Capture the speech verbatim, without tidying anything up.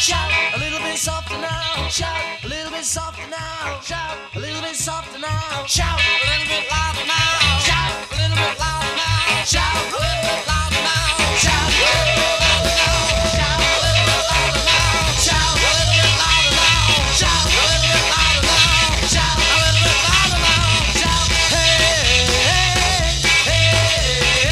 Shout a little bit softer now. Shout a little bit softer now. Shout a little bit softer now. Shout a little bit louder now.